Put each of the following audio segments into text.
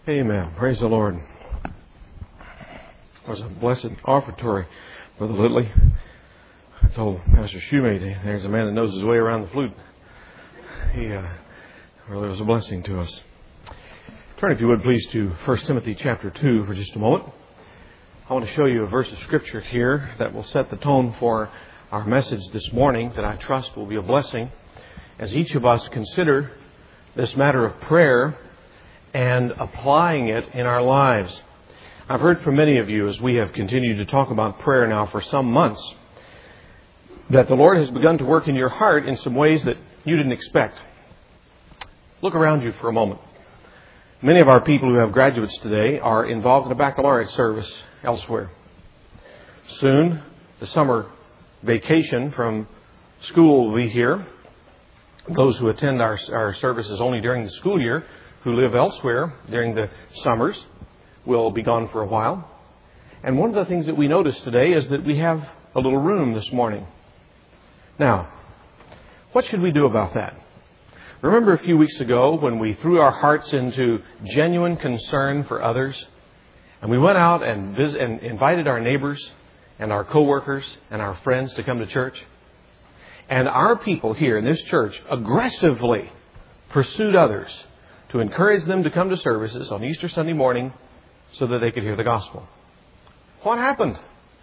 Amen. Praise the Lord. It was a blessed offertory, Brother Lidley. I told Pastor Shoemate, there's a man that knows his way around the flute. He really was a blessing to us. Turn, if you would, please, to 1 Timothy chapter 2 for just a moment. I want to show you a verse of Scripture here that will set the tone for our message this morning that I trust will be a blessing as each of us consider this matter of prayer and applying it in our lives. I've heard from many of you as we have continued to talk about prayer now for some months that the Lord has begun to work in your heart in some ways that you didn't expect. Look around you for a moment. Many of our people who have graduates today are involved in a baccalaureate service elsewhere. Soon, the summer vacation from school will be here. Those who attend our services only during the school year, who live elsewhere during the summers, will be gone for a while. And one of the things that we noticed today is that we have a little room this morning. Now, what should we do about that? Remember a few weeks ago when we threw our hearts into genuine concern for others, and we went out and invited our neighbors and our co-workers and our friends to come to church? And our people here in this church aggressively pursued others to encourage them to come to services on Easter Sunday morning so that they could hear the gospel. What happened?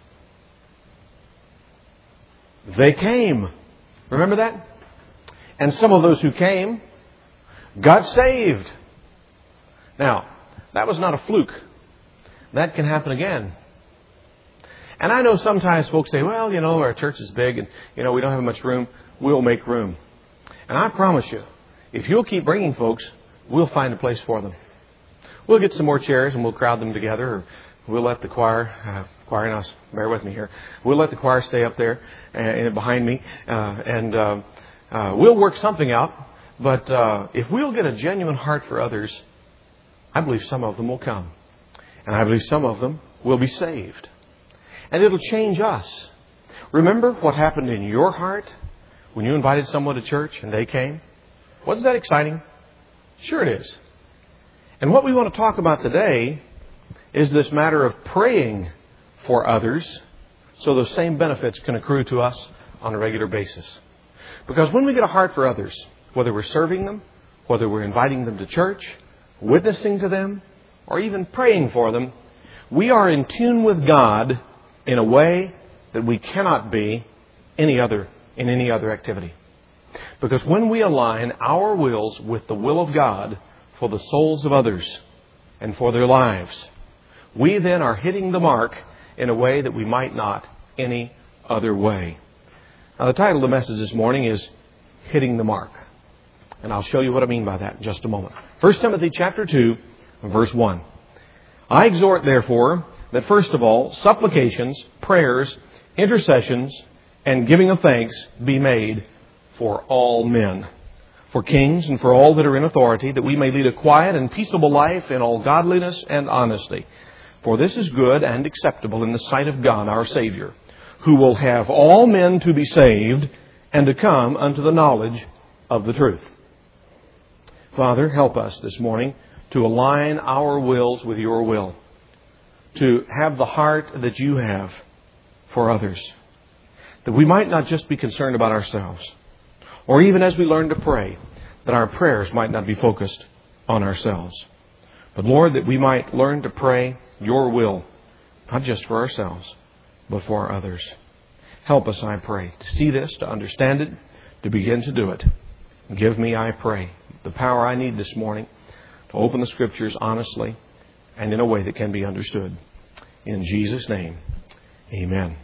They came. Remember that? And some of those who came got saved. Now, that was not a fluke. That can happen again. And I know sometimes folks say, well, our church is big and, we don't have much room. We'll make room. And I promise you, if you'll keep bringing folks, we'll find a place for them. We'll get some more chairs and we'll crowd them together. Or we'll let the choir now, bear with me here. We'll let the choir stay up there and behind me. We'll work something out. But if we'll get a genuine heart for others, I believe some of them will come. And I believe some of them will be saved. And it'll change us. Remember what happened in your heart when you invited someone to church and they came? Wasn't that exciting? Sure it is. And what we want to talk about today is this matter of praying for others so those same benefits can accrue to us on a regular basis. Because when we get a heart for others, whether we're serving them, whether we're inviting them to church, witnessing to them, or even praying for them, we are in tune with God in a way that we cannot be in any other activity. Because when we align our wills with the will of God for the souls of others and for their lives, we then are hitting the mark in a way that we might not any other way. Now, the title of the message this morning is Hitting the Mark. And I'll show you what I mean by that in just a moment. 1 Timothy chapter 2, verse 1. I exhort, therefore, that first of all, supplications, prayers, intercessions, and giving of thanks be made for all men, for kings and for all that are in authority, that we may lead a quiet and peaceable life in all godliness and honesty. For this is good and acceptable in the sight of God our Savior, who will have all men to be saved and to come unto the knowledge of the truth. Father, help us this morning to align our wills with your will, to have the heart that you have for others, that we might not just be concerned about ourselves, or even as we learn to pray, that our prayers might not be focused on ourselves. But Lord, that we might learn to pray your will, not just for ourselves, but for others. Help us, I pray, to see this, to understand it, to begin to do it. Give me, I pray, the power I need this morning to open the Scriptures honestly and in a way that can be understood. In Jesus' name, amen.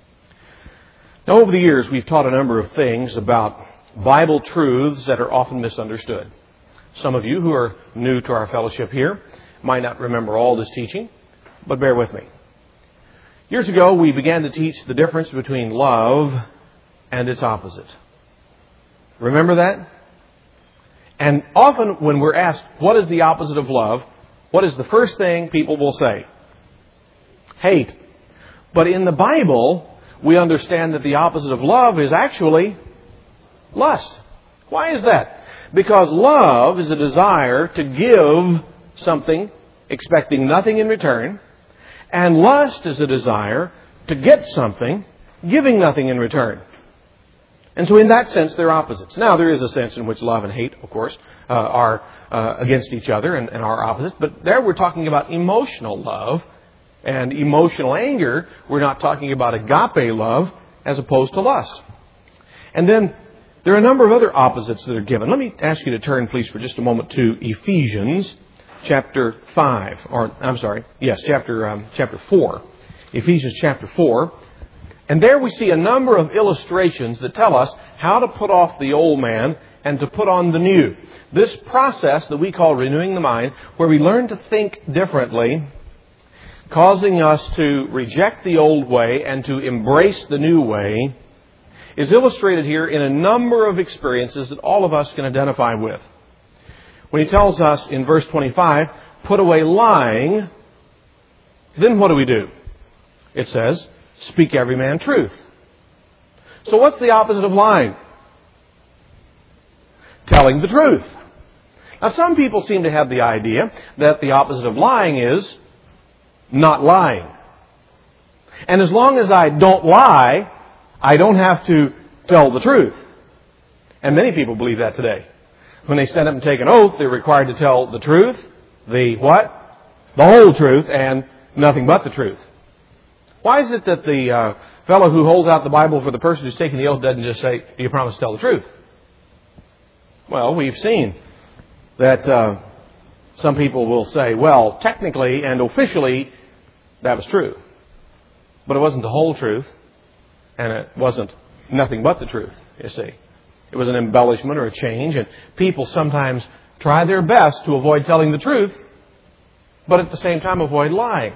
Now, over the years, we've taught a number of things about Bible truths that are often misunderstood. Some of you who are new to our fellowship here might not remember all this teaching, but bear with me. Years ago, we began to teach the difference between love and its opposite. Remember that? And often when we're asked, what is the opposite of love? What is the first thing people will say? Hate. But in the Bible, we understand that the opposite of love is actually lust. Why is that? Because love is a desire to give something expecting nothing in return, and lust is a desire to get something, giving nothing in return. And so in that sense, they're opposites. Now, there is a sense in which love and hate, of course, are against each other and are opposites. But there we're talking about emotional love and emotional anger. We're not talking about agape love as opposed to lust. And then there are a number of other opposites that are given. Let me ask you to turn, please, for just a moment to Ephesians chapter 5. Chapter 4. Ephesians chapter 4. And there we see a number of illustrations that tell us how to put off the old man and to put on the new. This process that we call renewing the mind, where we learn to think differently, causing us to reject the old way and to embrace the new way, is illustrated here in a number of experiences that all of us can identify with. When he tells us in verse 25, put away lying, then what do? It says, speak every man truth. So what's the opposite of lying? Telling the truth. Now some people seem to have the idea that the opposite of lying is not lying. And as long as I don't lie, I don't have to tell the truth. And many people believe that today. When they stand up and take an oath, they're required to tell the truth, the what? The whole truth and nothing but the truth. Why is it that the fellow who holds out the Bible for the person who's taking the oath doesn't just say, do you promise to tell the truth? Well, we've seen that some people will say, well, technically and officially, that was true. But it wasn't the whole truth, and it wasn't nothing but the truth, you see. It was an embellishment or a change, and people sometimes try their best to avoid telling the truth, but at the same time avoid lying.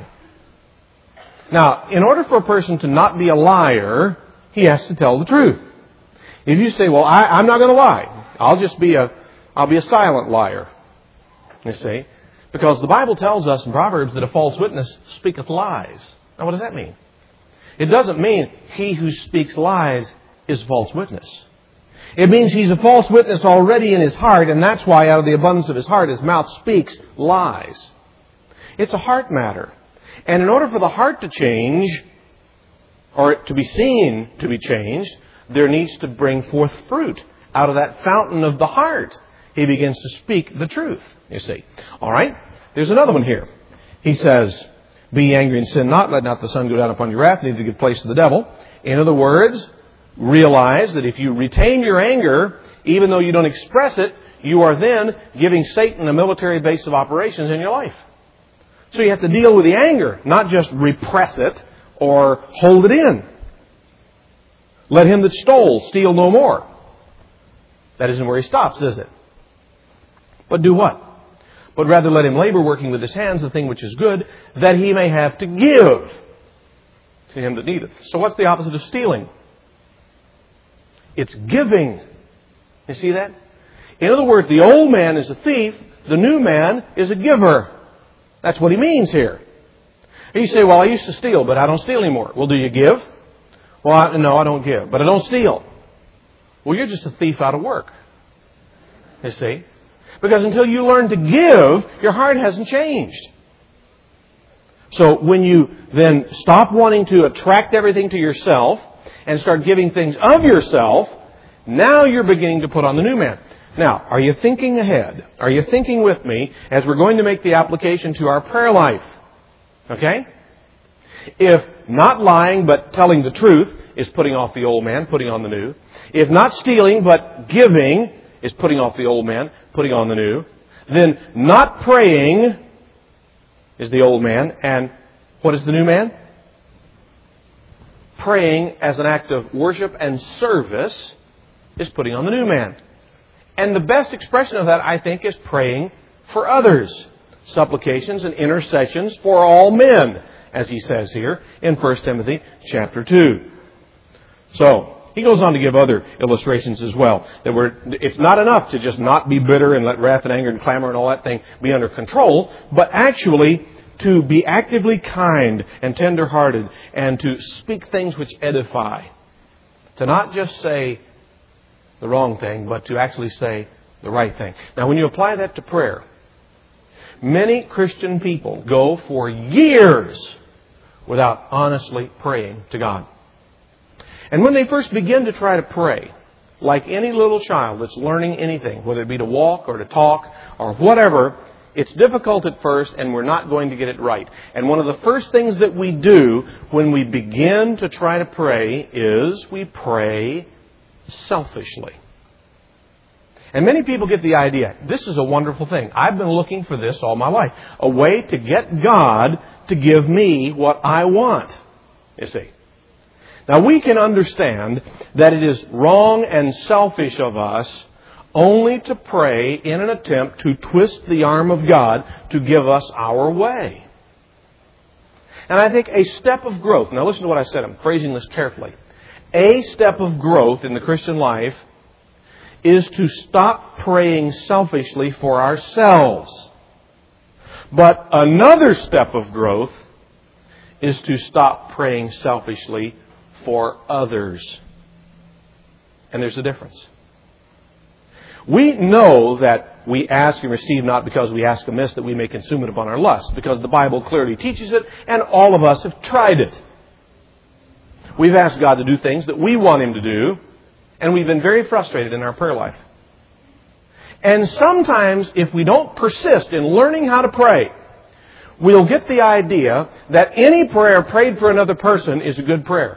Now, in order for a person to not be a liar, he has to tell the truth. If you say, well, I'm not going to lie. I'll be a silent liar. You see? Because the Bible tells us in Proverbs that a false witness speaketh lies. Now, what does that mean? It doesn't mean he who speaks lies is a false witness. It means he's a false witness already in his heart, and that's why out of the abundance of his heart, his mouth speaks lies. It's a heart matter. And in order for the heart to change, or to be seen to be changed, there needs to bring forth fruit. Out of that fountain of the heart, he begins to speak the truth, you see. All right? There's another one here. He says, be ye angry and sin not, let not the sun go down upon your wrath, neither give place to the devil. In other words, realize that if you retain your anger, even though you don't express it, you are then giving Satan a military base of operations in your life. So you have to deal with the anger, not just repress it or hold it in. Let him that stole steal no more. That isn't where he stops, is it? But do what? But rather let him labor, working with his hands, the thing which is good, that he may have to give to him that needeth. So what's the opposite of stealing? It's giving. You see that? In other words, the old man is a thief, the new man is a giver. That's what he means here. You say, well, I used to steal, but I don't steal anymore. Well, do you give? Well, no, I don't give, but I don't steal. Well, you're just a thief out of work. You see? Because until you learn to give, your heart hasn't changed. So when you then stop wanting to attract everything to yourself and start giving things of yourself, now you're beginning to put on the new man. Now, are you thinking ahead? Are you thinking with me as we're going to make the application to our prayer life? Okay? If not lying but telling the truth is putting off the old man, putting on the new. If not stealing but giving is putting off the old man, putting on the new. Then not praying is the old man. And what is the new man? Praying as an act of worship and service is putting on the new man. And the best expression of that, I think, is praying for others. Supplications and intercessions for all men, as he says here in 1 Timothy chapter 2. So, he goes on to give other illustrations as well. It's not enough to just not be bitter and let wrath and anger and clamor and all that thing be under control, but actually to be actively kind and tender-hearted and to speak things which edify. To not just say the wrong thing, but to actually say the right thing. Now, when you apply that to prayer, Many Christian people go for years without honestly praying to God. And when they first begin to try to pray, like any little child that's learning anything, whether it be to walk or to talk or whatever, it's difficult at first and we're not going to get it right. And one of the first things that we do when we begin to try to pray is we pray selfishly. And many people get the idea, this is a wonderful thing. I've been looking for this all my life. A way to get God to give me what I want, you see. Now we can understand that it is wrong and selfish of us only to pray in an attempt to twist the arm of God to give us our way. And I think a step of growth, now listen to what I said, I'm phrasing this carefully. A step of growth in the Christian life is to stop praying selfishly for ourselves. But another step of growth is to stop praying selfishly for others. And there's a difference. We know that we ask and receive not because we ask amiss that we may consume it upon our lust, because the Bible clearly teaches it, and all of us have tried it. We've asked God to do things that we want Him to do, and we've been very frustrated in our prayer life. And sometimes, if we don't persist in learning how to pray, we'll get the idea that any prayer prayed for another person is a good prayer.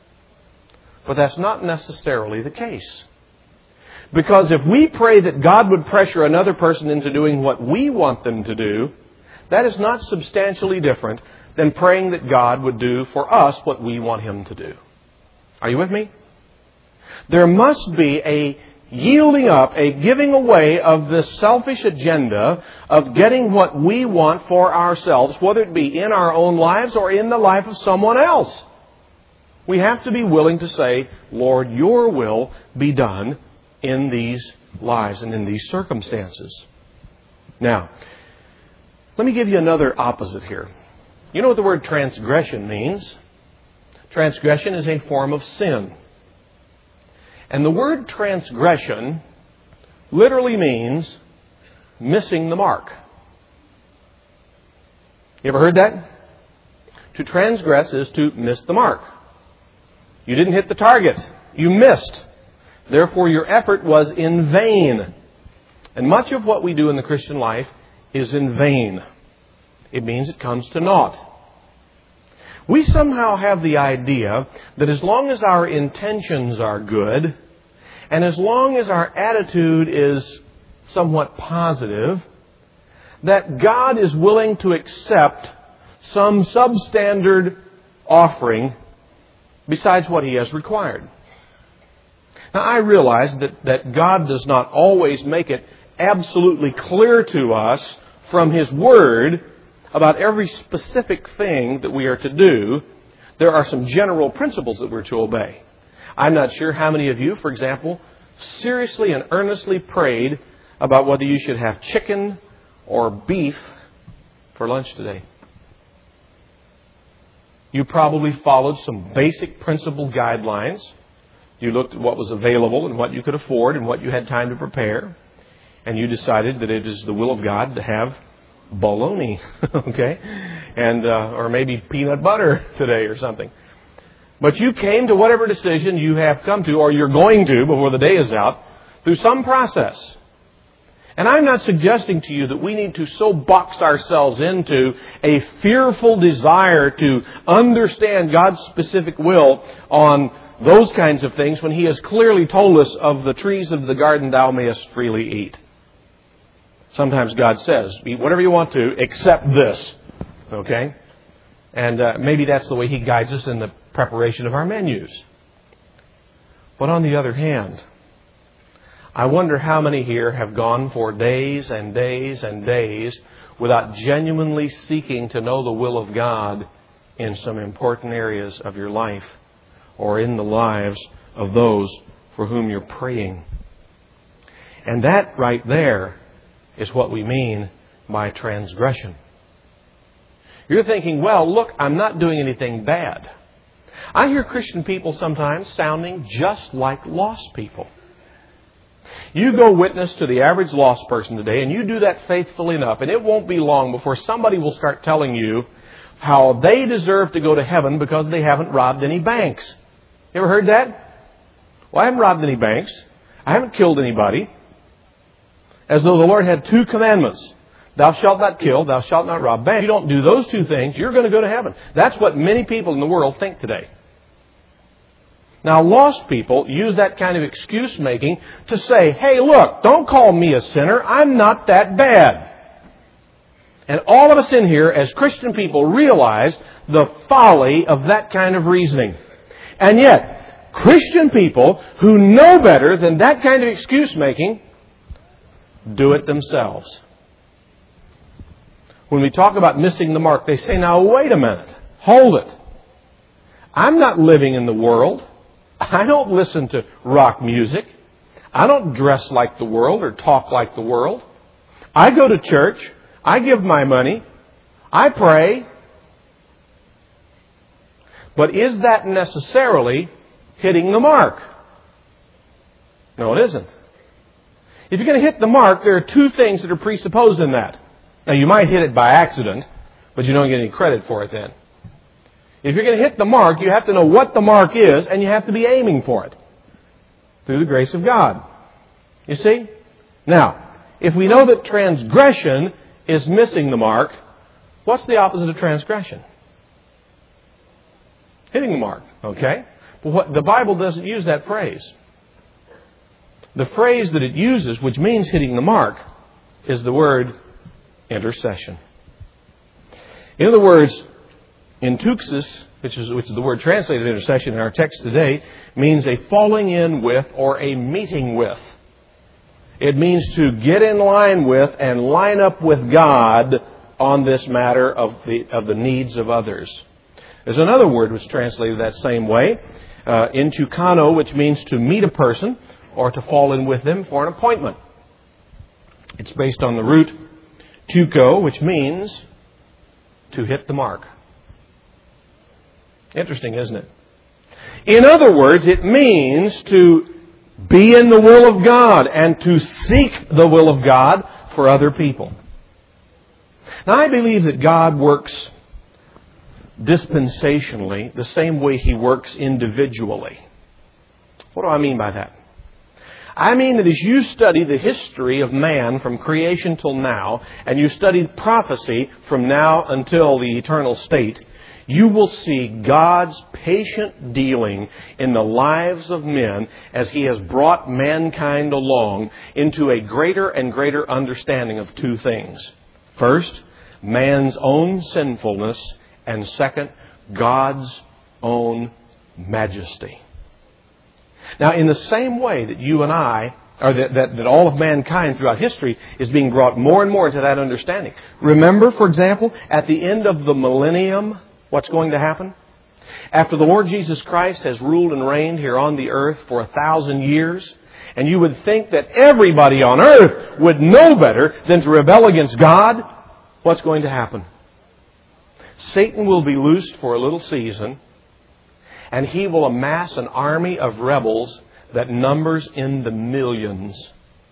But that's not necessarily the case. Because if we pray that God would pressure another person into doing what we want them to do, that is not substantially different than praying that God would do for us what we want Him to do. Are you with me? There must be a yielding up, a giving away of this selfish agenda of getting what we want for ourselves, whether it be in our own lives or in the life of someone else. We have to be willing to say, Lord, Your will be done in these lives and in these circumstances. Now, let me give you another opposite here. You know what the word transgression means? Transgression is a form of sin. And the word transgression literally means missing the mark. You ever heard that? To transgress is to miss the mark. You didn't hit the target. You missed. Therefore, your effort was in vain. And much of what we do in the Christian life is in vain. It means it comes to naught. We somehow have the idea that as long as our intentions are good, and as long as our attitude is somewhat positive, that God is willing to accept some substandard offering besides what He has required. Now, I realize that God does not always make it absolutely clear to us from His Word about every specific thing that we are to do. There are some general principles that we're to obey. I'm not sure how many of you, for example, seriously and earnestly prayed about whether you should have chicken or beef for lunch today. You probably followed some basic principle guidelines. You looked at what was available and what you could afford and what you had time to prepare. And you decided that it is the will of God to have bologna, okay? And or maybe peanut butter today or something. But you came to whatever decision you have come to, or you're going to before the day is out, through some process. And I'm not suggesting to you that we need to so box ourselves into a fearful desire to understand God's specific will on those kinds of things when He has clearly told us of the trees of the garden thou mayest freely eat. Sometimes God says, eat whatever you want to, except this. Okay? And maybe that's the way He guides us in the preparation of our menus. But on the other hand, I wonder how many here have gone for days and days and days without genuinely seeking to know the will of God in some important areas of your life or in the lives of those for whom you're praying. And that right there is what we mean by transgression. You're thinking, well, look, I'm not doing anything bad. I hear Christian people sometimes sounding just like lost people. You go witness to the average lost person today, and you do that faithfully enough, and it won't be long before somebody will start telling you how they deserve to go to heaven because they haven't robbed any banks. You ever heard that? Well, I haven't robbed any banks. I haven't killed anybody. As though the Lord had two commandments. Thou shalt not kill, thou shalt not rob. If you don't do those two things, you're going to go to heaven. That's what many people in the world think today. Now, lost people use that kind of excuse making to say, hey, look, don't call me a sinner. I'm not that bad. And all of us in here as Christian people realize the folly of that kind of reasoning. And yet, Christian people who know better than that kind of excuse making do it themselves. When we talk about missing the mark, they say, now wait a minute. Hold it. I'm not living in the world. I don't listen to rock music. I don't dress like the world or talk like the world. I go to church. I give my money. I pray. But is that necessarily hitting the mark? No, it isn't. If you're going to hit the mark, there are two things that are presupposed in that. Now, you might hit it by accident, but you don't get any credit for it then. If you're going to hit the mark, you have to know what the mark is, and you have to be aiming for it through the grace of God. You see? Now, if we know that transgression is missing the mark, what's the opposite of transgression? Hitting the mark, okay? But the Bible doesn't use that phrase. The phrase that it uses, which means hitting the mark, is the word intercession. In other words, intuxis, which is the word translated intercession in our text today, means a falling in with or a meeting with. It means to get in line with and line up with God on this matter of the needs of others. There's another word which is translated that same way, intukano, which means to meet a person or to fall in with them for an appointment. It's based on the root tuko, which means to hit the mark. Interesting, isn't it? In other words, it means to be in the will of God and to seek the will of God for other people. Now, I believe that God works dispensationally the same way He works individually. What do I mean by that? I mean that as you study the history of man from creation till now, and you study prophecy from now until the eternal state, you will see God's patient dealing in the lives of men as He has brought mankind along into a greater and greater understanding of two things. First, man's own sinfulness, and second, God's own majesty. Now, in the same way that you and I, or that all of mankind throughout history is being brought more and more into that understanding. Remember, for example, at the end of the millennium, what's going to happen? After the Lord Jesus Christ has ruled and reigned here on the earth for 1,000 years, and you would think that everybody on earth would know better than to rebel against God, what's going to happen? Satan will be loosed for a little season, and he will amass an army of rebels that numbers in the millions.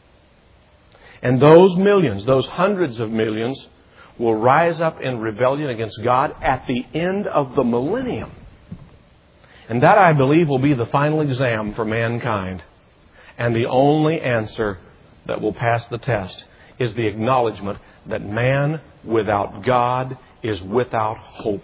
And those millions, those hundreds of millions, will rise up in rebellion against God at the end of the millennium. And that, I believe, will be the final exam for mankind. And the only answer that will pass the test is the acknowledgement that man without God is without hope.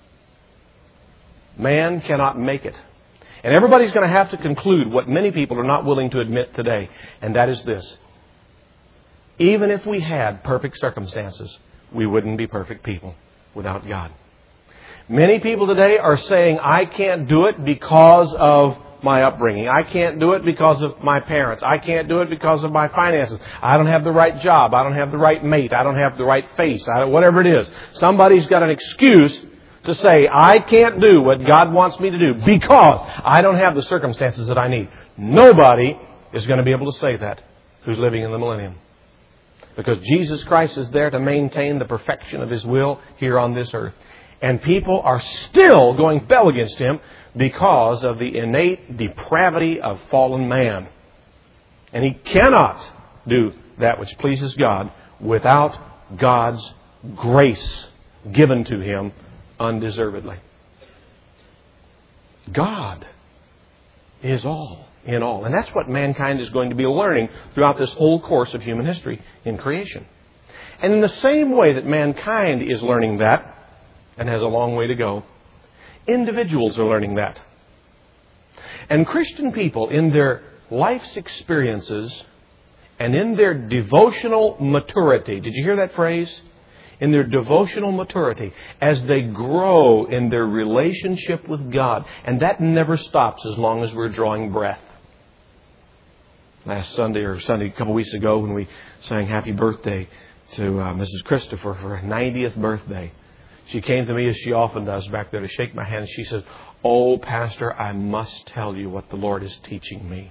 Man cannot make it. And everybody's going to have to conclude what many people are not willing to admit today. And that is this. Even if we had perfect circumstances, we wouldn't be perfect people without God. Many people today are saying, I can't do it because of my upbringing. I can't do it because of my parents. I can't do it because of my finances. I don't have the right job. I don't have the right mate. I don't have the right face. Whatever it is. Somebody's got an excuse to say, I can't do what God wants me to do because I don't have the circumstances that I need. Nobody is going to be able to say that who's living in the millennium. Because Jesus Christ is there to maintain the perfection of His will here on this earth. And people are still going to rebel against Him because of the innate depravity of fallen man. And he cannot do that which pleases God without God's grace given to him undeservedly. God is all in all. And that's what mankind is going to be learning throughout this whole course of human history in creation. And in the same way that mankind is learning that, and has a long way to go, individuals are learning that. And Christian people, in their life's experiences and in their devotional maturity, did you hear that phrase? In their devotional maturity, as they grow in their relationship with God. And that never stops as long as we're drawing breath. Last Sunday, a couple weeks ago, when we sang Happy Birthday to Mrs. Christopher for her 90th birthday, she came to me, as she often does, back there to shake my hand. She said, "Oh, Pastor, I must tell you what the Lord is teaching me."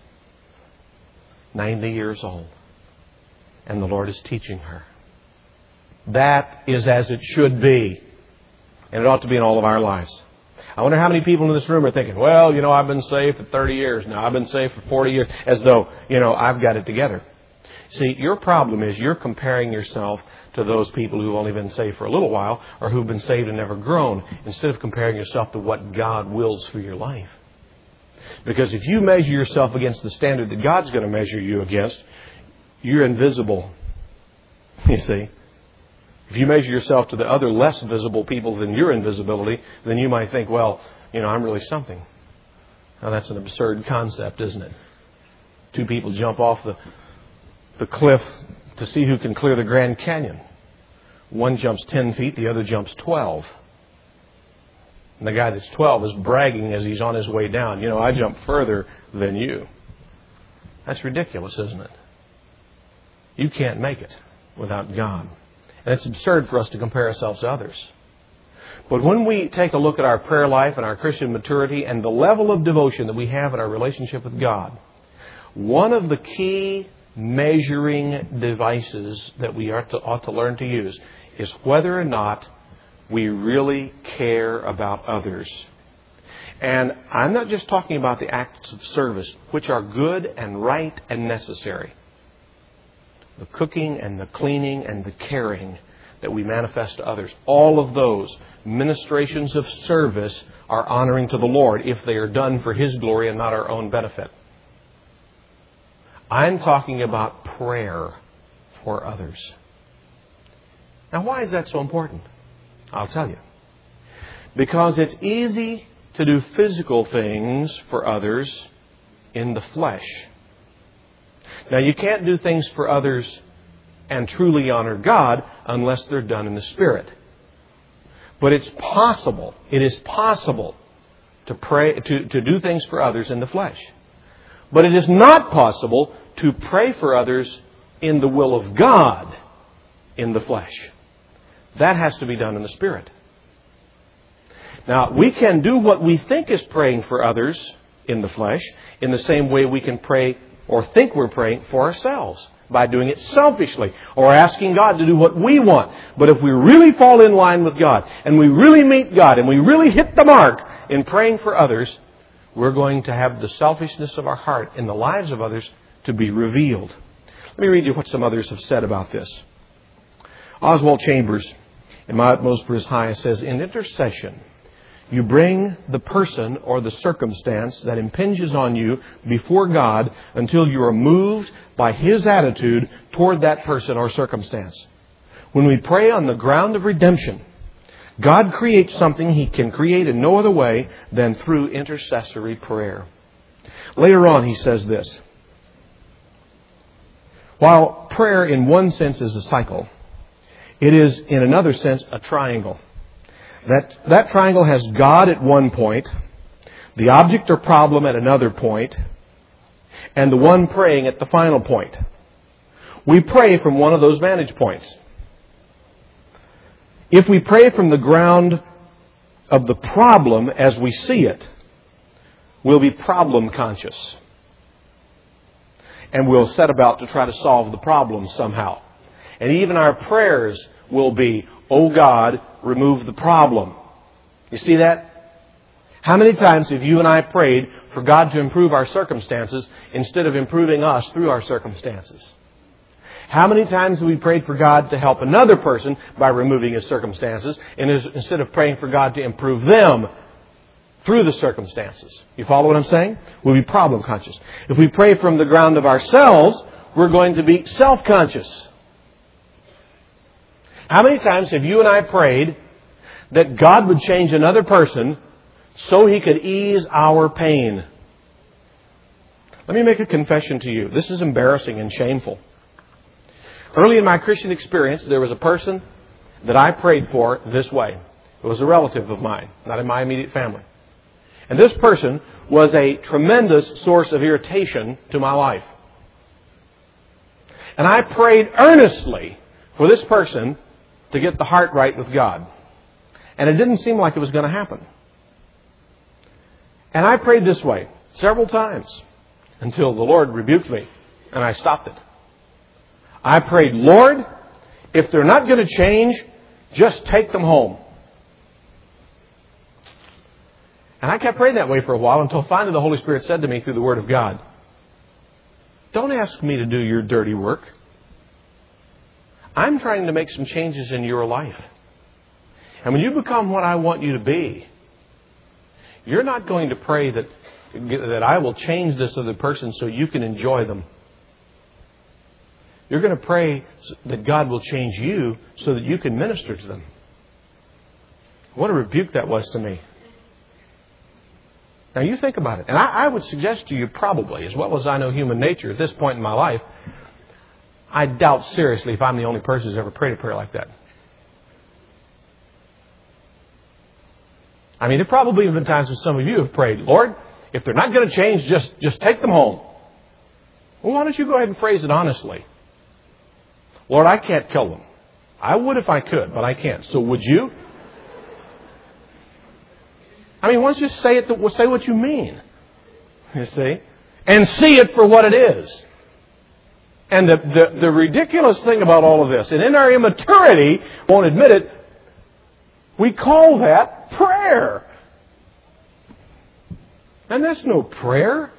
90 years old. And the Lord is teaching her. That is as it should be. And it ought to be in all of our lives. I wonder how many people in this room are thinking, well, I've been saved for 30 years now. I've been saved for 40 years. As though, I've got it together. See, your problem is you're comparing yourself to those people who've only been saved for a little while or who've been saved and never grown, instead of comparing yourself to what God wills for your life. Because if you measure yourself against the standard that God's going to measure you against, you're invisible. You see? If you measure yourself to the other less visible people than your invisibility, then you might think, well, I'm really something. Now, that's an absurd concept, isn't it? Two people jump off the cliff to see who can clear the Grand Canyon. One jumps 10 feet, the other jumps 12. And the guy that's 12 is bragging as he's on his way down. I jumped further than you. That's ridiculous, isn't it? You can't make it without God. And it's absurd for us to compare ourselves to others. But when we take a look at our prayer life and our Christian maturity and the level of devotion that we have in our relationship with God, one of the key measuring devices that we ought to learn to use is whether or not we really care about others. And I'm not just talking about the acts of service, which are good and right and necessary. The cooking and the cleaning and the caring that we manifest to others. All of those ministrations of service are honoring to the Lord if they are done for His glory and not our own benefit. I'm talking about prayer for others. Now, why is that so important? I'll tell you. Because it's easy to do physical things for others in the flesh. Now, you can't do things for others and truly honor God unless they're done in the Spirit. But it's possible, it is possible to pray, to do things for others in the flesh. But it is not possible to pray for others in the will of God in the flesh. That has to be done in the Spirit. Now, we can do what we think is praying for others in the flesh in the same way we can pray or think we're praying for ourselves, by doing it selfishly or asking God to do what we want. But if we really fall in line with God and we really meet God and we really hit the mark in praying for others, we're going to have the selfishness of our heart in the lives of others to be revealed. Let me read you what some others have said about this. Oswald Chambers, in My Utmost for His Highest, says, in intercession, you bring the person or the circumstance that impinges on you before God until you are moved by His attitude toward that person or circumstance. When we pray on the ground of redemption, God creates something He can create in no other way than through intercessory prayer. Later on, he says this. While prayer in one sense is a cycle, it is in another sense a triangle. That triangle has God at one point, the object or problem at another point, and the one praying at the final point. We pray from one of those vantage points. If we pray from the ground of the problem as we see it, we'll be problem conscious. And we'll set about to try to solve the problem somehow. And even our prayers will be, oh God, remove the problem. You see that? How many times have you and I prayed for God to improve our circumstances instead of improving us through our circumstances? How many times have we prayed for God to help another person by removing his circumstances instead of praying for God to improve them through the circumstances? You follow what I'm saying? We'll be problem conscious. If we pray from the ground of ourselves, we're going to be self-conscious. How many times have you and I prayed that God would change another person so He could ease our pain? Let me make a confession to you. This is embarrassing and shameful. Early in my Christian experience, there was a person that I prayed for this way. It was a relative of mine, not in my immediate family. And this person was a tremendous source of irritation to my life. And I prayed earnestly for this person to get the heart right with God. And it didn't seem like it was going to happen. And I prayed this way several times until the Lord rebuked me and I stopped it. I prayed, Lord, if they're not going to change, just take them home. And I kept praying that way for a while until finally the Holy Spirit said to me through the Word of God, don't ask me to do your dirty work. I'm trying to make some changes in your life. And when you become what I want you to be, you're not going to pray that I will change this other person so you can enjoy them. You're going to pray that God will change you so that you can minister to them. What a rebuke that was to me. Now you think about it. And I would suggest to you probably, as well as I know human nature at this point in my life, I doubt seriously if I'm the only person who's ever prayed a prayer like that. I mean, there probably have been times when some of you have prayed, Lord, if they're not going to change, just take them home. Well, why don't you go ahead and phrase it honestly? Lord, I can't kill them. I would if I could, but I can't. So would you? I mean, why don't you say what you mean? You see? And see it for what it is. And the ridiculous thing about all of this, and in our immaturity, won't admit it, we call that prayer. And that's no prayer.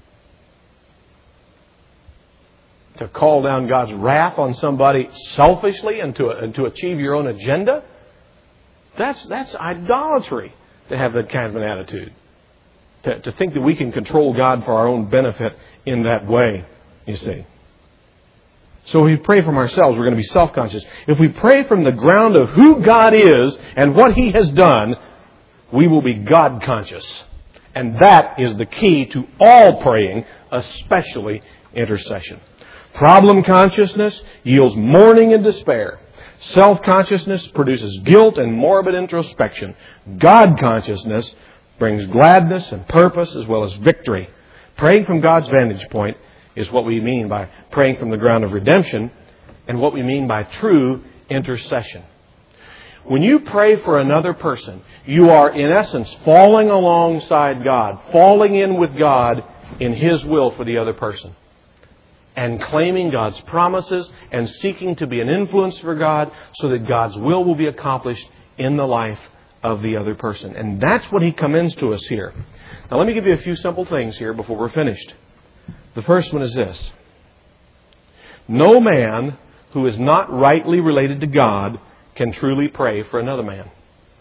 To call down God's wrath on somebody selfishly and to achieve your own agenda, that's idolatry to have that kind of an attitude. To think that we can control God for our own benefit in that way, you see. So if we pray from ourselves, we're going to be self-conscious. If we pray from the ground of who God is and what He has done, we will be God-conscious. And that is the key to all praying, especially intercession. Problem consciousness yields mourning and despair. Self-consciousness produces guilt and morbid introspection. God consciousness brings gladness and purpose as well as victory. Praying from God's vantage point is what we mean by praying from the ground of redemption and what we mean by true intercession. When you pray for another person, you are in essence falling alongside God, falling in with God in His will for the other person, and claiming God's promises and seeking to be an influence for God so that God's will be accomplished in the life of the other person. And that's what He commends to us here. Now let me give you a few simple things here before we're finished. The first one is this. No man who is not rightly related to God can truly pray for another man.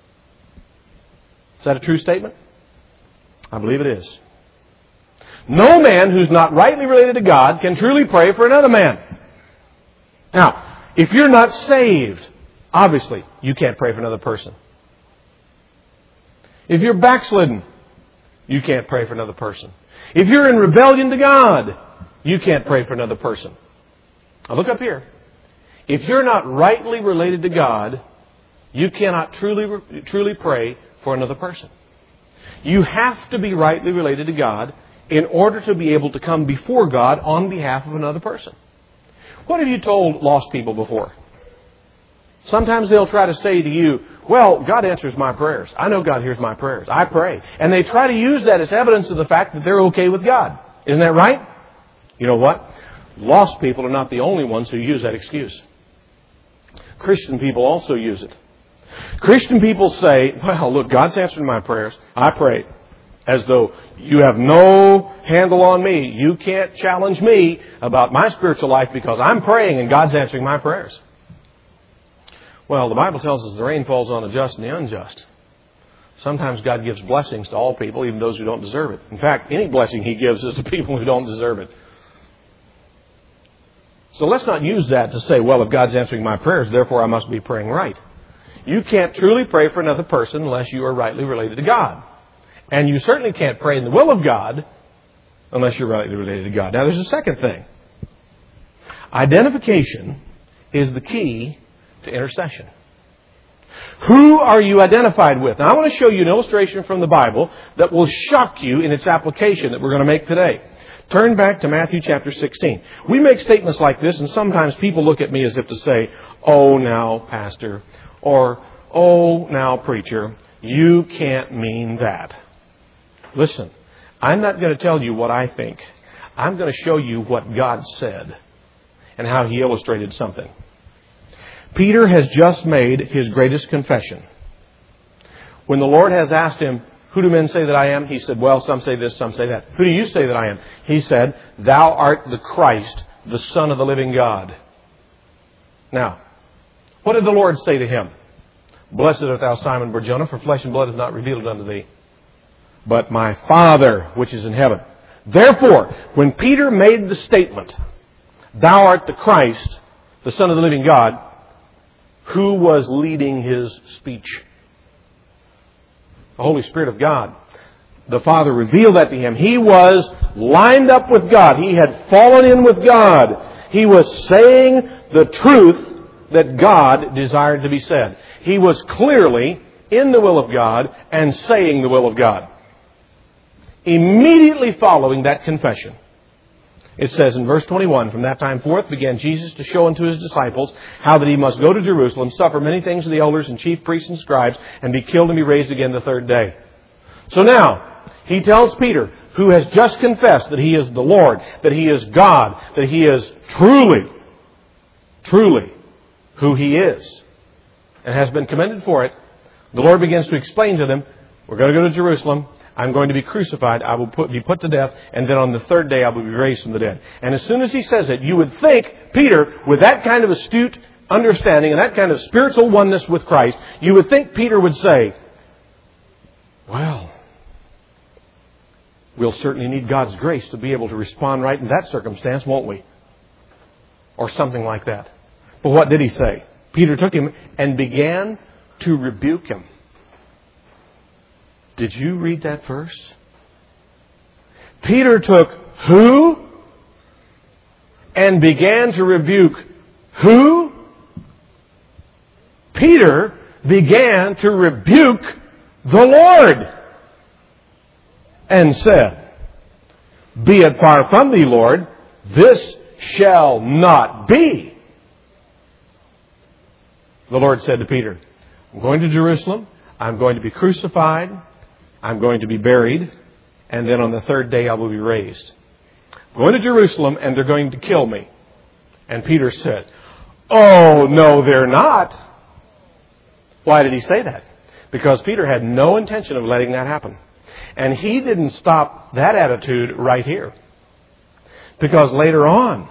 Is that a true statement? I believe it is. No man who's not rightly related to God can truly pray for another man. Now, if you're not saved, obviously you can't pray for another person. If you're backslidden, you can't pray for another person. If you're in rebellion to God, you can't pray for another person. Now look up here. If you're not rightly related to God, you cannot truly pray for another person. You have to be rightly related to God in order to be able to come before God on behalf of another person. What have you told lost people before? Sometimes they'll try to say to you, well, God answers my prayers. I know God hears my prayers. I pray. And they try to use that as evidence of the fact that they're okay with God. Isn't that right? You know what? Lost people are not the only ones who use that excuse. Christian people also use it. Christian people say, well, look, God's answering my prayers. I pray. As though you have no handle on me. You can't challenge me about my spiritual life because I'm praying and God's answering my prayers. Well, the Bible tells us the rain falls on the just and the unjust. Sometimes God gives blessings to all people, even those who don't deserve it. In fact, any blessing He gives is to people who don't deserve it. So let's not use that to say, well, if God's answering my prayers, therefore I must be praying right. You can't truly pray for another person unless you are rightly related to God. And you certainly can't pray in the will of God unless you're rightly related to God. Now, there's a second thing. Identification is the key to intercession. Who are you identified with? Now, I want to show you an illustration from the Bible that will shock you in its application that we're going to make today. Turn back to Matthew chapter 16. We make statements like this, and sometimes people look at me as if to say, oh, now, pastor, or oh, now, preacher, you can't mean that. Listen, I'm not going to tell you what I think. I'm going to show you what God said and how He illustrated something. Peter has just made his greatest confession. When the Lord has asked him, who do men say that I am? He said, well, some say this, some say that. Who do you say that I am? He said, thou art the Christ, the Son of the living God. Now, what did the Lord say to him? Blessed art thou, Simon Bar-Jonah, for flesh and blood has not revealed it unto thee, but my Father which is in heaven. Therefore, when Peter made the statement, thou art the Christ, the Son of the living God, who was leading his speech? The Holy Spirit of God. The Father revealed that to him. He was lined up with God. He had fallen in with God. He was saying the truth that God desired to be said. He was clearly in the will of God and saying the will of God. Immediately following that confession, it says in verse 21, from that time forth began Jesus to show unto His disciples how that He must go to Jerusalem, suffer many things of the elders and chief priests and scribes, and be killed and be raised again the third day. So now, He tells Peter, who has just confessed that He is the Lord, that He is God, that He is truly who He is, and has been commended for it, the Lord begins to explain to them, we're going to go to Jerusalem, I'm going to be crucified, I will be put to death, and then on the third day I will be raised from the dead. And as soon as He says it, you would think, Peter, with that kind of astute understanding and that kind of spiritual oneness with Christ, you would think Peter would say, well, we'll certainly need God's grace to be able to respond right in that circumstance, won't we? Or something like that. But what did he say? Peter took him and began to rebuke him. Did you read that verse? Peter took who? And began to rebuke who? Peter began to rebuke the Lord and said, be it far from thee, Lord, this shall not be. The Lord said to Peter, I'm going to Jerusalem, I'm going to be crucified, I'm going to be buried, and then on the third day I will be raised. I'm going to Jerusalem and they're going to kill me. And Peter said, oh, no, they're not. Why did he say that? Because Peter had no intention of letting that happen. And he didn't stop that attitude right here. Because later on,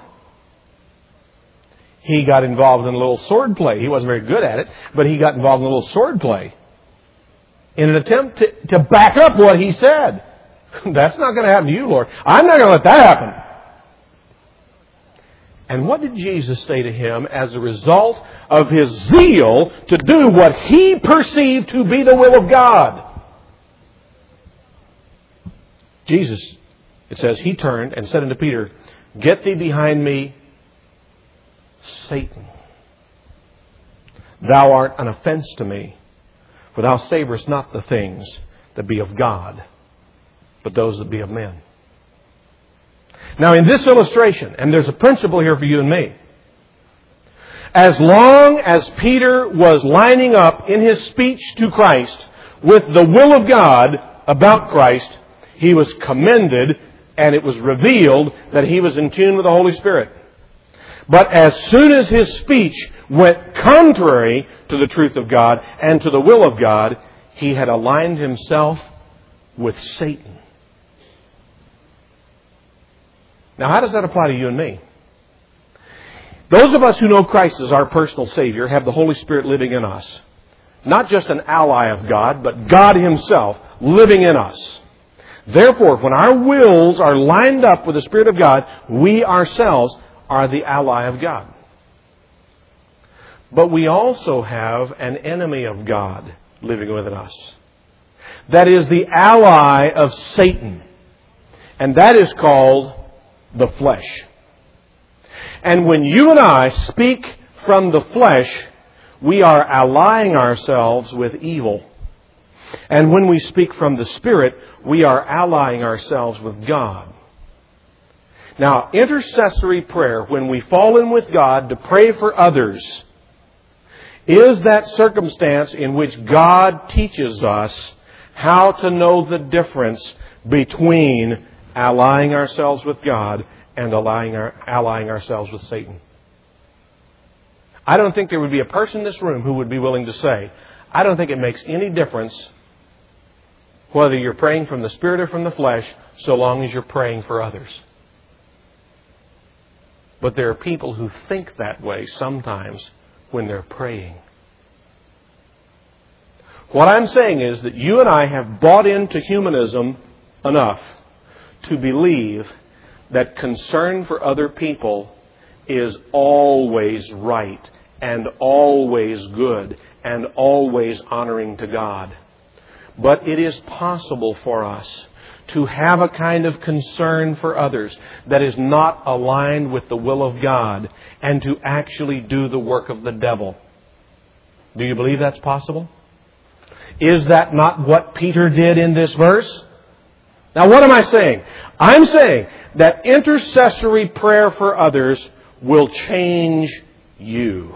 he got involved in a little sword play. He wasn't very good at it, but he got involved in a little sword play in an attempt to back up what he said. That's not going to happen to you, Lord. I'm not going to let that happen. And what did Jesus say to him as a result of his zeal to do what he perceived to be the will of God? Jesus, it says, he turned and said unto Peter, get thee behind me, Satan. Thou art an offense to me, for thou savorest not the things that be of God, but those that be of men. Now in this illustration, and there's a principle here for you and me, as long as Peter was lining up in his speech to Christ with the will of God about Christ, he was commended and it was revealed that he was in tune with the Holy Spirit. But as soon as his speech went contrary to the truth of God and to the will of God, he had aligned himself with Satan. Now, how does that apply to you and me? Those of us who know Christ as our personal Savior have the Holy Spirit living in us. Not just an ally of God, but God Himself living in us. Therefore, when our wills are lined up with the Spirit of God, we ourselves are the ally of God. But we also have an enemy of God living within us. That is the ally of Satan. And that is called the flesh. And when you and I speak from the flesh, we are allying ourselves with evil. And when we speak from the Spirit, we are allying ourselves with God. Now, intercessory prayer, when we fall in with God to pray for others, is that circumstance in which God teaches us how to know the difference between allying ourselves with God and allying ourselves with Satan. I don't think there would be a person in this room who would be willing to say, I don't think it makes any difference whether you're praying from the Spirit or from the flesh, so long as you're praying for others. But there are people who think that way sometimes when they're praying. What I'm saying is that you and I have bought into humanism enough to believe that concern for other people is always right and always good and always honoring to God. But it is possible for us to have a kind of concern for others that is not aligned with the will of God and to actually do the work of the devil. Do you believe that's possible? Is that not what Peter did in this verse? Now, what am I saying? I'm saying that intercessory prayer for others will change you.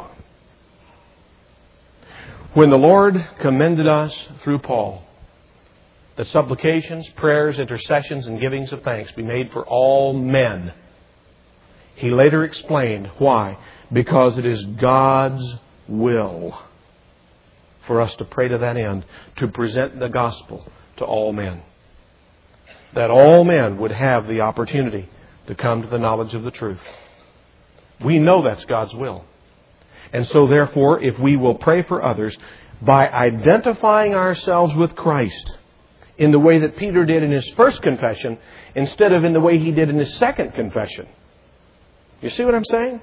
When the Lord commended us through Paul that supplications, prayers, intercessions, and givings of thanks be made for all men, he later explained why. Because it is God's will for us to pray to that end, to present the gospel to all men. That all men would have the opportunity to come to the knowledge of the truth. We know that's God's will. And so therefore, if we will pray for others by identifying ourselves with Christ in the way that Peter did in his first confession, instead of in the way he did in his second confession. You see what I'm saying?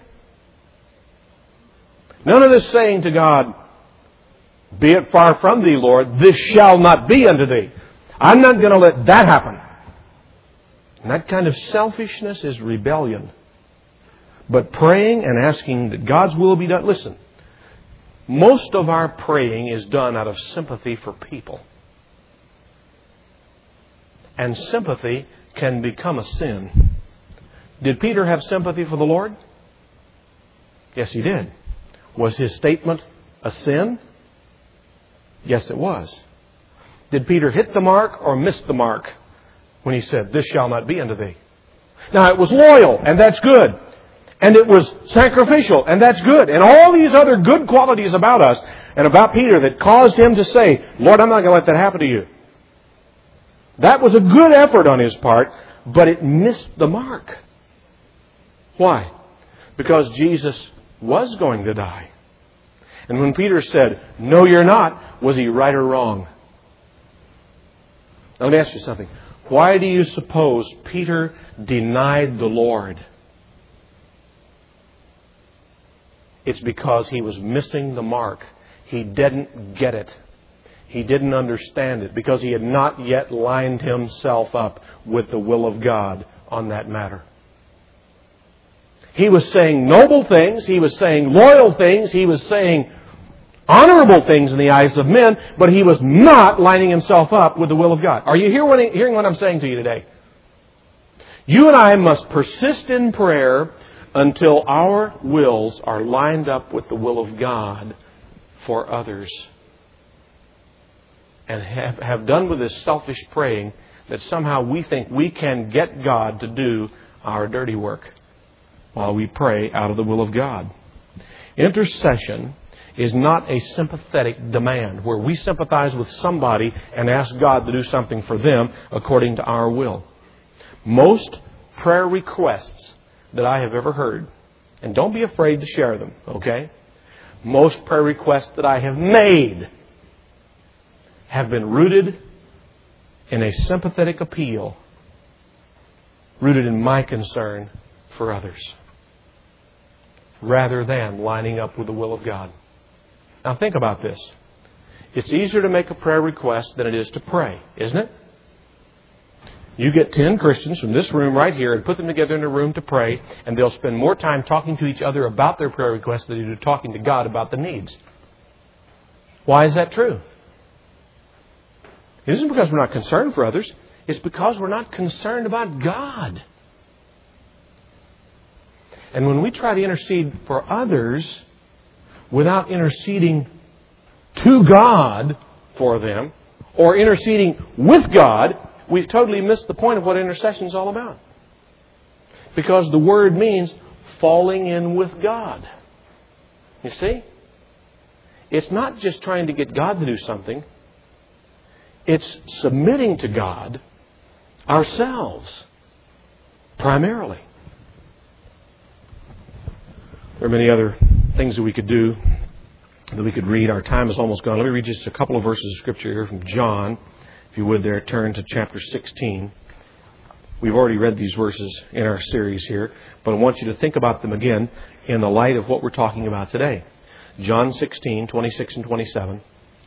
None of this saying to God, be it far from thee, Lord, this shall not be unto thee. I'm not going to let that happen. And that kind of selfishness is rebellion. But praying and asking that God's will be done. Listen, most of our praying is done out of sympathy for people. And sympathy can become a sin. Did Peter have sympathy for the Lord? Yes, he did. Was his statement a sin? Yes, it was. Did Peter hit the mark or miss the mark when he said, this shall not be unto thee? Now, it was loyal, and that's good. And it was sacrificial, and that's good. And all these other good qualities about us and about Peter that caused him to say, Lord, I'm not going to let that happen to you. That was a good effort on his part, but it missed the mark. Why? Because Jesus was going to die. And when Peter said, no, you're not, was he right or wrong? Now, let me ask you something. Why do you suppose Peter denied the Lord? It's because he was missing the mark. He didn't get it. He didn't understand it because he had not yet lined himself up with the will of God on that matter. He was saying noble things. He was saying loyal things. He was saying honorable things in the eyes of men, but he was not lining himself up with the will of God. Are you hearing what I'm saying to you today? You and I must persist in prayer until our wills are lined up with the will of God for others. And have done with this selfish praying that somehow we think we can get God to do our dirty work while we pray out of the will of God. Intercession is not a sympathetic demand where we sympathize with somebody and ask God to do something for them according to our will. Most prayer requests that I have ever heard, and don't be afraid to share them, okay? Most prayer requests that I have made have been rooted in a sympathetic appeal, rooted in my concern for others, rather than lining up with the will of God. Now think about this. It's easier to make a prayer request than it is to pray, isn't it? You get 10 Christians from this room right here and put them together in a room to pray, and they'll spend more time talking to each other about their prayer requests than they do talking to God about the needs. Why is that true? It isn't because we're not concerned for others. It's because we're not concerned about God. And when we try to intercede for others without interceding to God for them or interceding with God, we've totally missed the point of what intercession is all about. Because the word means falling in with God. You see? It's not just trying to get God to do something. It's submitting to God ourselves, primarily. There are many other things that we could do, that we could read. Our time is almost gone. Let me read just a couple of verses of Scripture here from John. If you would there, turn to chapter 16. We've already read these verses in our series here, but I want you to think about them again in the light of what we're talking about today. John 16, 26 and 27.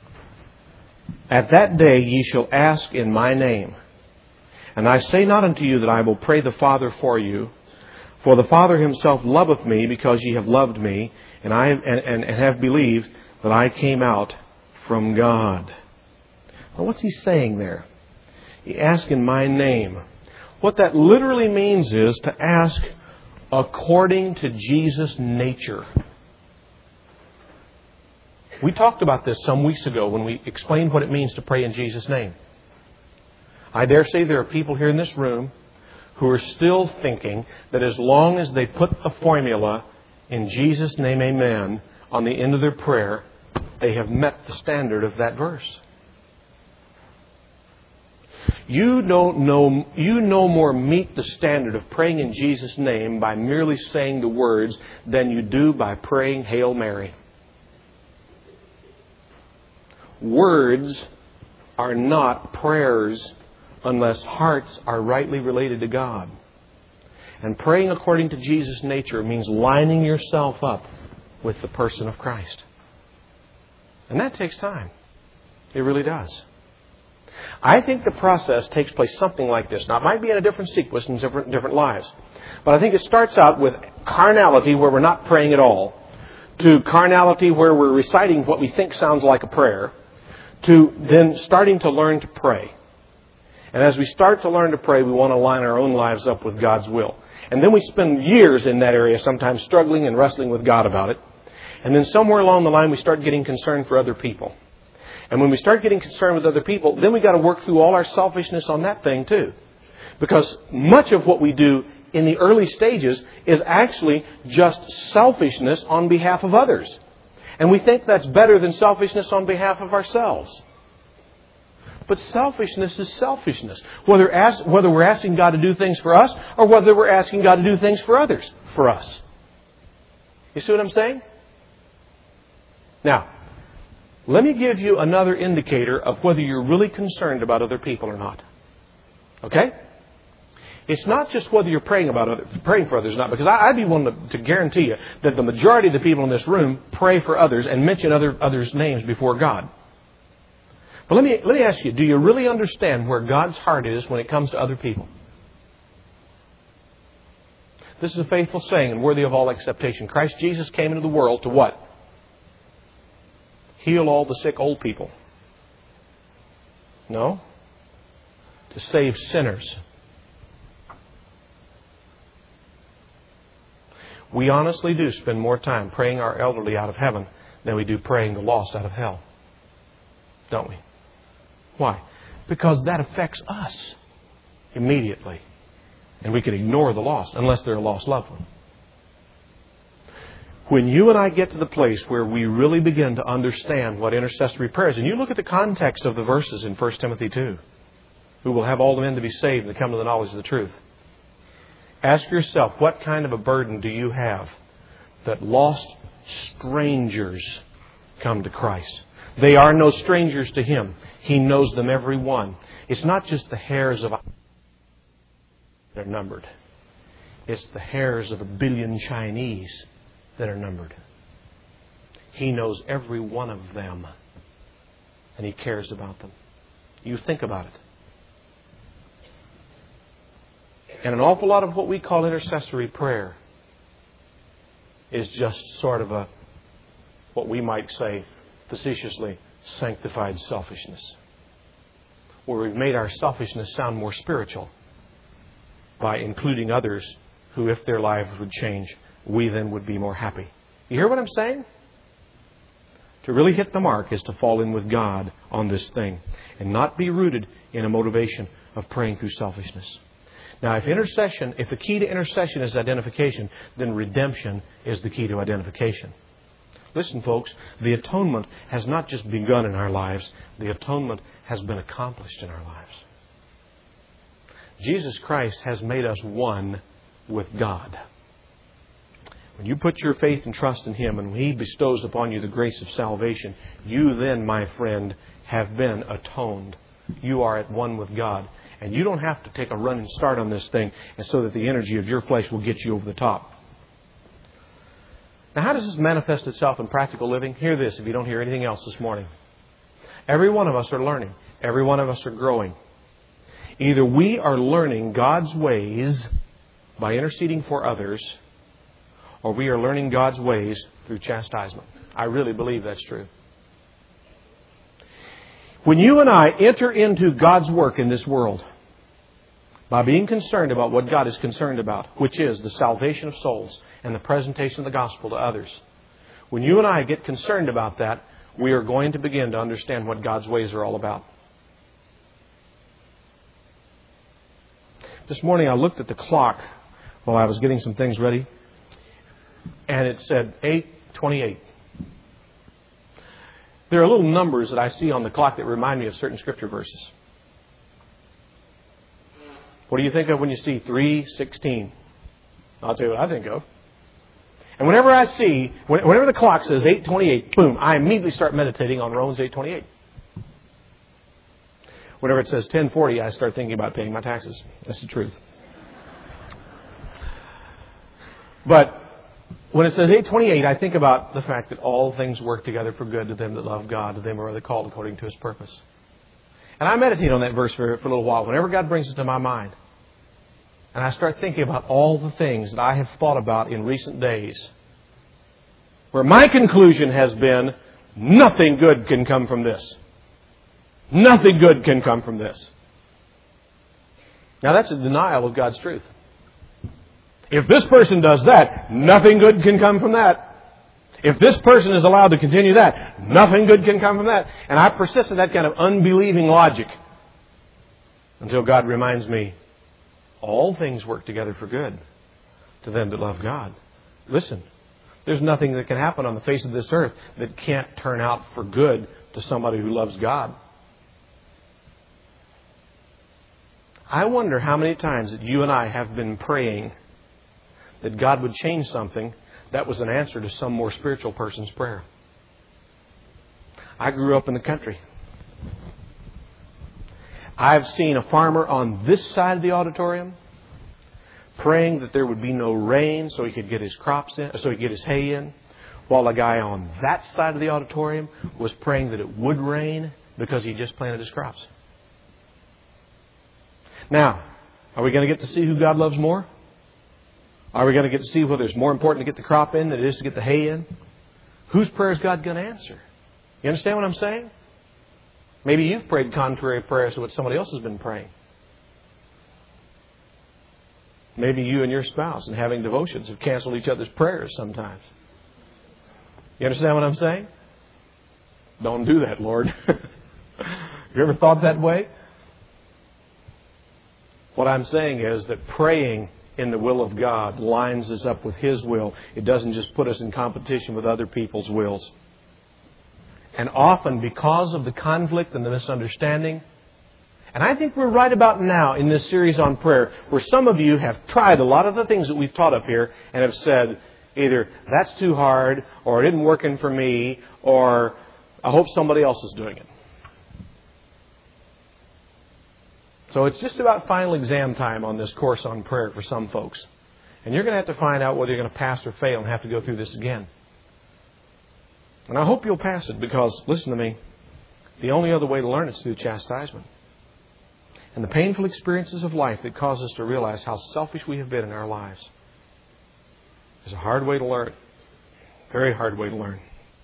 At that day ye shall ask in my name. And I say not unto you that I will pray the Father for you, for the Father himself loveth me, because ye have loved me, and have believed that I came out from God. Well, what's he saying there? He asks in my name. What that literally means is to ask according to Jesus' nature. We talked about this some weeks ago when we explained what it means to pray in Jesus' name. I dare say there are people here in this room who are still thinking that as long as they put the formula in Jesus' name, amen, on the end of their prayer, they have met the standard of that verse. You no more meet the standard of praying in Jesus' name by merely saying the words than you do by praying Hail Mary. Words are not prayers unless hearts are rightly related to God. And praying according to Jesus' nature means lining yourself up with the person of Christ. And that takes time. It really does. I think the process takes place something like this. Now, it might be in a different sequence in different lives. But I think it starts out with carnality, where we're not praying at all, to carnality where we're reciting what we think sounds like a prayer, to then starting to learn to pray. And as we start to learn to pray, we want to line our own lives up with God's will. And then we spend years in that area, sometimes struggling and wrestling with God about it. And then somewhere along the line, we start getting concerned for other people. And when we start getting concerned with other people, then we've got to work through all our selfishness on that thing too. Because much of what we do in the early stages is actually just selfishness on behalf of others. And we think that's better than selfishness on behalf of ourselves. But selfishness is selfishness. Whether we're asking God to do things for us or whether we're asking God to do things for others for us. You see what I'm saying? Now, let me give you another indicator of whether you're really concerned about other people or not. Okay? It's not just whether you're praying for others or not, because I'd be willing to guarantee you that the majority of the people in this room pray for others and mention others' names before God. But let me ask you, do you really understand where God's heart is when it comes to other people? This is a faithful saying and worthy of all acceptation. Christ Jesus came into the world to what? Heal all the sick old people. No. To save sinners. We honestly do spend more time praying our elderly out of heaven than we do praying the lost out of hell. Don't we? Why? Because that affects us immediately. And we can ignore the lost unless they're a lost loved one. When you and I get to the place where we really begin to understand what intercessory prayer is, and you look at the context of the verses in 1 Timothy 2, who will have all the men to be saved and to come to the knowledge of the truth. Ask yourself, what kind of a burden do you have that lost strangers come to Christ? They are no strangers to Him. He knows them, every one. It's not just the hairs of that are numbered. It's the hairs of 1 billion Chinese that are numbered. He knows every one of them. And He cares about them. You think about it. And an awful lot of what we call intercessory prayer is just sort of what we might say facetiously, sanctified selfishness. Where we've made our selfishness sound more spiritual by including others who, if their lives would change, we then would be more happy. You hear what I'm saying? To really hit the mark is to fall in with God on this thing and not be rooted in a motivation of praying through selfishness. Now, if the key to intercession is identification, then redemption is the key to identification. Listen, folks, the atonement has not just begun in our lives. The atonement has been accomplished in our lives. Jesus Christ has made us one with God. When you put your faith and trust in Him and He bestows upon you the grace of salvation, you then, my friend, have been atoned. You are at one with God. And you don't have to take a running start on this thing and so that the energy of your flesh will get you over the top. Now, how does this manifest itself in practical living? Hear this if you don't hear anything else this morning. Every one of us are learning. Every one of us are growing. Either we are learning God's ways by interceding for others, or we are learning God's ways through chastisement. I really believe that's true. When you and I enter into God's work in this world by being concerned about what God is concerned about, which is the salvation of souls and the presentation of the gospel to others, when you and I get concerned about that, we are going to begin to understand what God's ways are all about. This morning I looked at the clock while I was getting some things ready, and it said 8:28. There are little numbers that I see on the clock that remind me of certain Scripture verses. What do you think of when you see 3:16? I'll tell you what I think of. And whenever the clock says 8:28, boom, I immediately start meditating on Romans 8:28. Whenever it says 10:40, I start thinking about paying my taxes. That's the truth. But when it says 8:28, I think about the fact that all things work together for good to them that love God, to them who are called according to His purpose. And I meditate on that verse for a little while, whenever God brings it to my mind. And I start thinking about all the things that I have thought about in recent days, where my conclusion has been, nothing good can come from this. Nothing good can come from this. Now that's a denial of God's truth. If this person does that, nothing good can come from that. If this person is allowed to continue that, nothing good can come from that. And I persist in that kind of unbelieving logic until God reminds me, all things work together for good to them that love God. Listen, there's nothing that can happen on the face of this earth that can't turn out for good to somebody who loves God. I wonder how many times that you and I have been praying that God would change something that was an answer to some more spiritual person's prayer. I grew up in the country. I've seen a farmer on this side of the auditorium praying that there would be no rain so he could get his crops in, so he could get his hay in, while a guy on that side of the auditorium was praying that it would rain because he just planted his crops. Now, are we going to get to see who God loves more? Are we going to get to see whether it's more important to get the crop in than it is to get the hay in? Whose prayer is God going to answer? You understand what I'm saying? Maybe you've prayed contrary prayers to what somebody else has been praying. Maybe you and your spouse, in having devotions, have canceled each other's prayers sometimes. You understand what I'm saying? Don't do that, Lord. You ever thought that way? What I'm saying is that praying in the will of God lines us up with His will. It doesn't just put us in competition with other people's wills. And often, because of the conflict and the misunderstanding, and I think we're right about now in this series on prayer, where some of you have tried a lot of the things that we've taught up here and have said either, that's too hard, or it isn't working for me, or I hope somebody else is doing it. So it's just about final exam time on this course on prayer for some folks. And you're going to have to find out whether you're going to pass or fail and have to go through this again. And I hope you'll pass it because, listen to me, the only other way to learn is through chastisement. And the painful experiences of life that cause us to realize how selfish we have been in our lives is a hard way to learn. Very hard way to learn.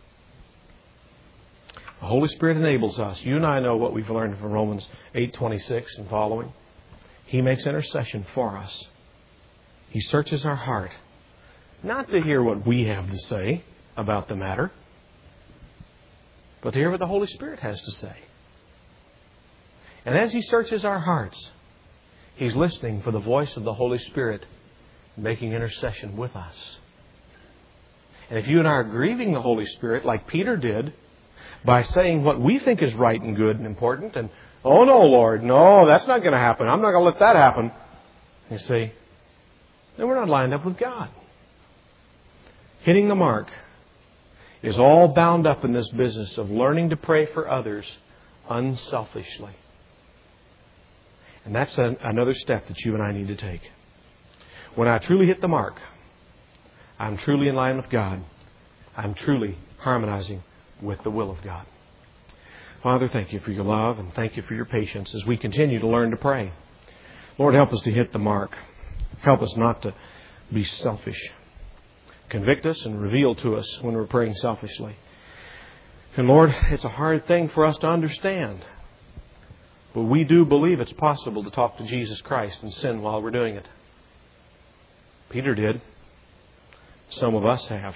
The Holy Spirit enables us. You and I know what we've learned from Romans 8:26 and following. He makes intercession for us. He searches our heart, not to hear what we have to say about the matter, but to hear what the Holy Spirit has to say. And as He searches our hearts, He's listening for the voice of the Holy Spirit making intercession with us. And if you and I are grieving the Holy Spirit like Peter did, by saying what we think is right and good and important, and, oh no, Lord, no, that's not going to happen. I'm not going to let that happen. You see, then we're not lined up with God. Hitting the mark is all bound up in this business of learning to pray for others unselfishly. And that's another step that you and I need to take. When I truly hit the mark, I'm truly in line with God. I'm truly harmonizing with the will of God. Father, thank You for Your love and thank You for Your patience as we continue to learn to pray. Lord, help us to hit the mark. Help us not to be selfish. Convict us and reveal to us when we're praying selfishly. And Lord, it's a hard thing for us to understand. But we do believe it's possible to talk to Jesus Christ and sin while we're doing it. Peter did. Some of us have.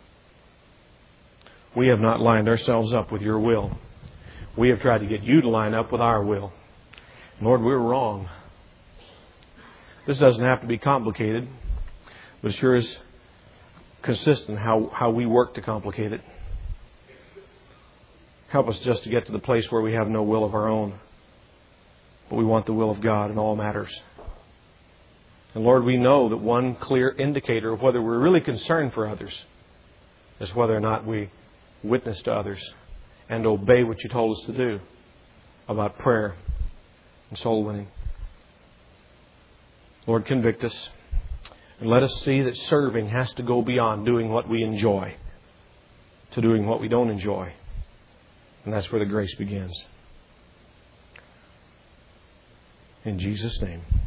We have not lined ourselves up with Your will. We have tried to get You to line up with our will. Lord, we're wrong. This doesn't have to be complicated, but it sure is consistent how we work to complicate it. Help us just to get to the place where we have no will of our own, but we want the will of God in all matters. And Lord, we know that one clear indicator of whether we're really concerned for others is whether or not we witness to others and obey what You told us to do about prayer and soul winning. Lord, convict us and let us see that serving has to go beyond doing what we enjoy to doing what we don't enjoy. And that's where the grace begins. In Jesus' name.